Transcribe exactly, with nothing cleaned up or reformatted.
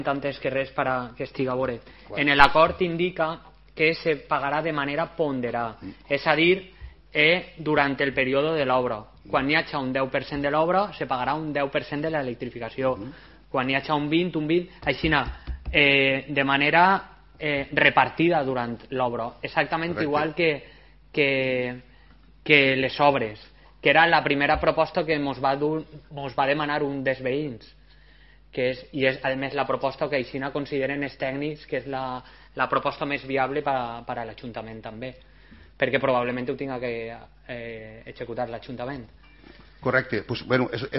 antes que res para que estigui a veure. En l'acord indica que se pagarà de manera ponderada, és a dir, eh, durant el període de l'obra. Quan hi hagi un deu per cent de l'obra, se pagarà un deu per cent de l'electrificació. Quan hi hagi un vint, un vint, així eh, de manera eh, repartida durant l'obra. Exactament Correcte. Igual que, que, que les obres, que era la primera proposta que ens va, dur, mos va demanar un dels veïns. Que és, i és a més la proposta que així consideren els tècnics que és la, la proposta més viable per a, per a l'Ajuntament també, perquè probablement ho tinga que eh, executar l'Ajuntament. Correcte, pues, bueno, és,